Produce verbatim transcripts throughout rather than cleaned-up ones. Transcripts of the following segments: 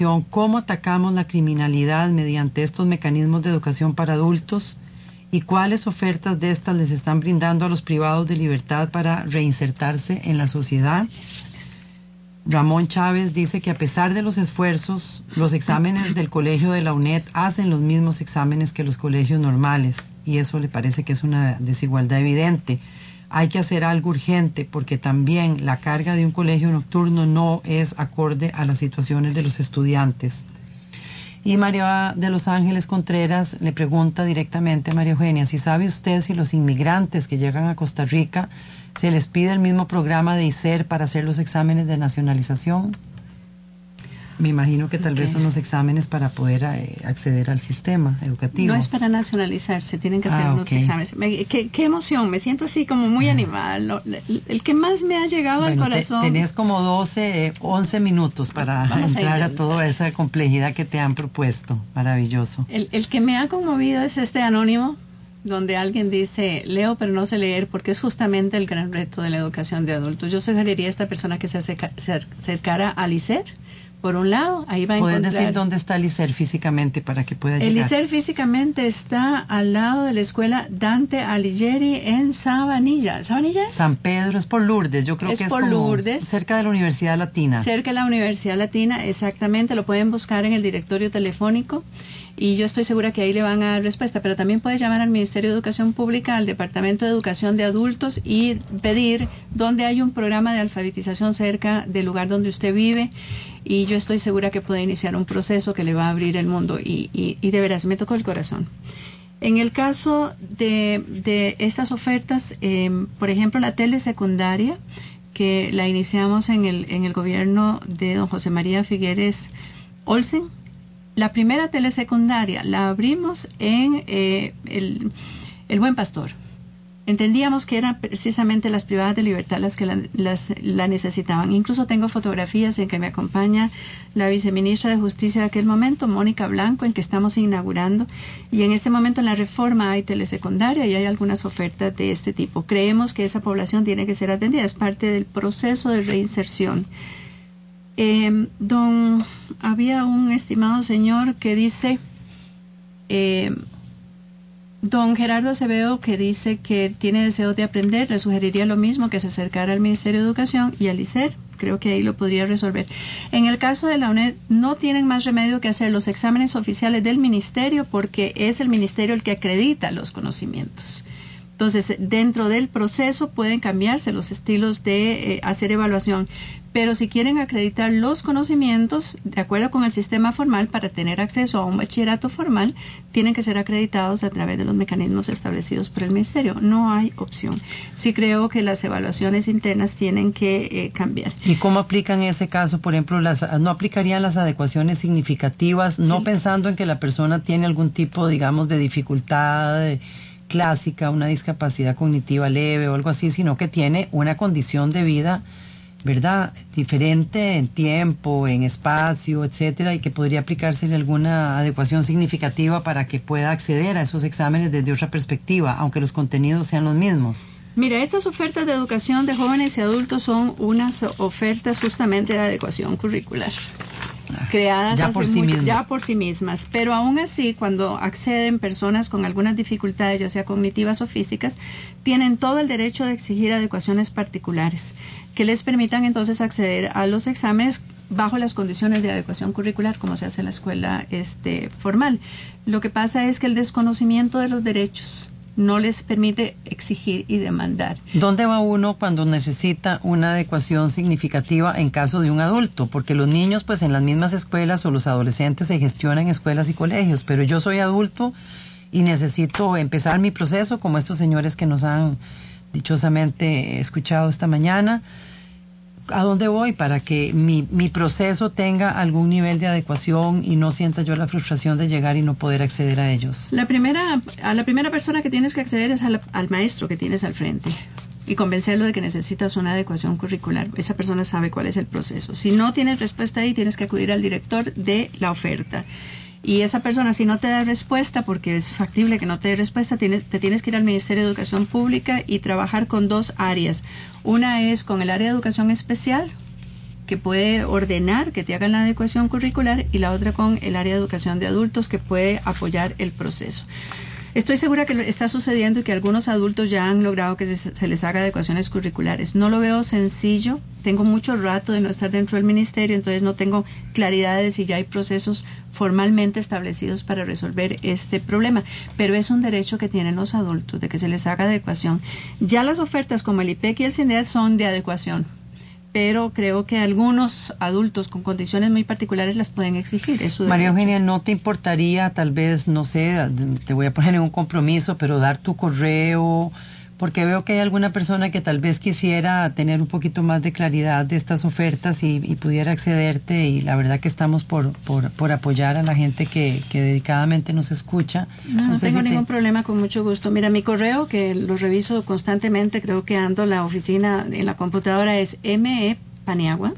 ¿Cómo atacamos la criminalidad mediante estos mecanismos de educación para adultos? ¿Y cuáles ofertas de estas les están brindando a los privados de libertad para reinsertarse en la sociedad? Ramón Chávez dice que a pesar de los esfuerzos, los exámenes del colegio de la UNED hacen los mismos exámenes que los colegios normales, y eso le parece que es una desigualdad evidente. Hay que hacer algo urgente porque también la carga de un colegio nocturno no es acorde a las situaciones de los estudiantes. Y María de Los Ángeles Contreras le pregunta directamente a María Eugenia, si sabe usted si los inmigrantes que llegan a Costa Rica se les pide el mismo programa de I C E R para hacer los exámenes de nacionalización. Me imagino que tal okay. vez son los exámenes para poder eh, acceder al sistema educativo. No es para nacionalizarse, tienen que hacer ah, unos okay. exámenes. Me, qué, qué emoción, me siento así como muy ah. animada. Lo, el, el que más me ha llegado bueno, al corazón. Te, tenés como doce, once minutos para Vamos entrar a, a toda esa complejidad que te han propuesto. Maravilloso. El, el que me ha conmovido es este anónimo, donde alguien dice, leo pero no sé leer, porque es justamente el gran reto de la educación de adultos. Yo sugeriría a esta persona que se, acerca, se acercara al I C E R. Por un lado, ahí va a encontrar... ¿Puedes decir dónde está el I C E R físicamente para que pueda llegar? El I C E R físicamente está al lado de la escuela Dante Alighieri en Sabanilla. ¿Sabanilla es? San Pedro, es por Lourdes, yo creo es que es por como Lourdes, cerca de la Universidad Latina. Cerca de la Universidad Latina, exactamente, lo pueden buscar en el directorio telefónico y yo estoy segura que ahí le van a dar respuesta, pero también puede llamar al Ministerio de Educación Pública, al Departamento de Educación de Adultos y pedir dónde hay un programa de alfabetización cerca del lugar donde usted vive. Y yo estoy segura que puede iniciar un proceso que le va a abrir el mundo y, y, y de veras me tocó el corazón. En el caso de, de estas ofertas, eh, por ejemplo la telesecundaria, que la iniciamos en el, en el gobierno de don José María Figueres Olsen, la primera telesecundaria la abrimos en eh, el, el Buen Pastor. Entendíamos que eran precisamente las privadas de libertad las que la, las, la necesitaban. Incluso tengo fotografías en que me acompaña la viceministra de Justicia de aquel momento, Mónica Blanco, en que estamos inaugurando. Y en este momento en la reforma hay telesecundaria y hay algunas ofertas de este tipo. Creemos que esa población tiene que ser atendida, es parte del proceso de reinserción. Eh, don, había un estimado señor que dice... Eh, Don Gerardo Acevedo, que dice que tiene deseo de aprender, le sugeriría lo mismo, que se acercara al Ministerio de Educación y al I C E R. Creo que ahí lo podría resolver. En el caso de la UNED, no tienen más remedio que hacer los exámenes oficiales del Ministerio, porque es el Ministerio el que acredita los conocimientos. Entonces, dentro del proceso pueden cambiarse los estilos de eh, hacer evaluación, pero si quieren acreditar los conocimientos, de acuerdo con el sistema formal, para tener acceso a un bachillerato formal, tienen que ser acreditados a través de los mecanismos establecidos por el Ministerio. No hay opción. Sí creo que las evaluaciones internas tienen que eh, cambiar. ¿Y cómo aplican en ese caso? Por ejemplo, las, ¿no aplicarían las adecuaciones significativas, no sí. pensando en que la persona tiene algún tipo, digamos, de dificultad de, clásica, una discapacidad cognitiva leve o algo así, sino que tiene una condición de vida, ¿verdad?, diferente en tiempo, en espacio, etcétera, y que podría aplicársele alguna adecuación significativa para que pueda acceder a esos exámenes desde otra perspectiva, aunque los contenidos sean los mismos? Mira, estas ofertas de educación de jóvenes y adultos son unas ofertas justamente de adecuación curricular, creadas ya por, hace sí mucho, ya por sí mismas, pero aún así cuando acceden personas con algunas dificultades, ya sea cognitivas o físicas, tienen todo el derecho de exigir adecuaciones particulares que les permitan entonces acceder a los exámenes bajo las condiciones de adecuación curricular como se hace en la escuela este, formal. Lo que pasa es que el desconocimiento de los derechos no les permite exigir y demandar. ¿Dónde va uno cuando necesita una adecuación significativa en caso de un adulto? Porque los niños, pues en las mismas escuelas o los adolescentes se gestionan en escuelas y colegios, pero yo soy adulto y necesito empezar mi proceso, como estos señores que nos han dichosamente escuchado esta mañana. ¿A dónde voy para que mi, mi proceso tenga algún nivel de adecuación y no sienta yo la frustración de llegar y no poder acceder a ellos? La primera, a la primera persona que tienes que acceder es al, al maestro que tienes al frente y convencerlo de que necesitas una adecuación curricular. Esa persona sabe cuál es el proceso. Si no tienes respuesta ahí, tienes que acudir al director de la oferta. Y esa persona, si no te da respuesta, porque es factible que no te dé respuesta, tienes, te tienes que ir al Ministerio de Educación Pública y trabajar con dos áreas. Una es con el área de educación especial, que puede ordenar que te hagan la adecuación curricular, y la otra con el área de educación de adultos, que puede apoyar el proceso. Estoy segura que está sucediendo y que algunos adultos ya han logrado que se, se les haga adecuaciones curriculares. No lo veo sencillo, tengo mucho rato de no estar dentro del ministerio, entonces no tengo claridad de si ya hay procesos formalmente establecidos para resolver este problema, pero es un derecho que tienen los adultos de que se les haga adecuación. Ya las ofertas como el I P E C y el CINDEAD son de adecuación, pero creo que algunos adultos con condiciones muy particulares las pueden exigir. Es su María derecho. Eugenia, ¿no te importaría, tal vez, no sé, te voy a poner en un compromiso, pero dar tu correo? Porque veo que hay alguna persona que tal vez quisiera tener un poquito más de claridad de estas ofertas y, y pudiera accederte, y la verdad que estamos por, por, por apoyar a la gente que, que dedicadamente nos escucha. No, no, no tengo si ningún te... problema, con mucho gusto. Mira, mi correo, que lo reviso constantemente, creo que ando en la oficina, en la computadora, es mepaniagua,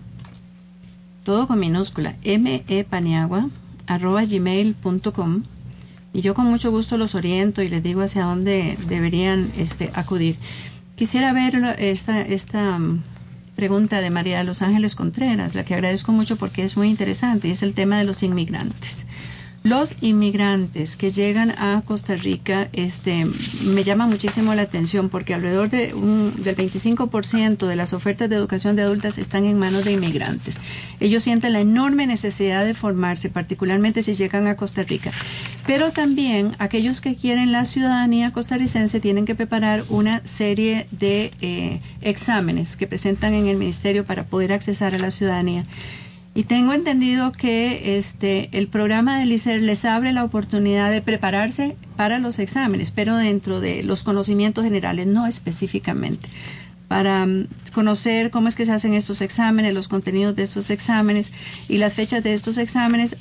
todo con minúscula, mepaniagua, arroba gmail punto com. Y yo con mucho gusto los oriento y les digo hacia dónde deberían este, acudir. Quisiera ver esta, esta um, pregunta de María de Los Ángeles Contreras, la que agradezco mucho porque es muy interesante, y es el tema de los inmigrantes. Los inmigrantes que llegan a Costa Rica, este, me llama muchísimo la atención porque alrededor de un, del veinticinco por ciento de las ofertas de educación de adultas están en manos de inmigrantes. Ellos sienten la enorme necesidad de formarse, particularmente si llegan a Costa Rica. Pero también aquellos que quieren la ciudadanía costarricense tienen que preparar una serie de eh, exámenes que presentan en el ministerio para poder accesar a la ciudadanía. Y tengo entendido que este el programa del I C E R les abre la oportunidad de prepararse para los exámenes, pero dentro de los conocimientos generales, no específicamente, para um, conocer cómo es que se hacen estos exámenes, los contenidos de estos exámenes y las fechas de estos exámenes.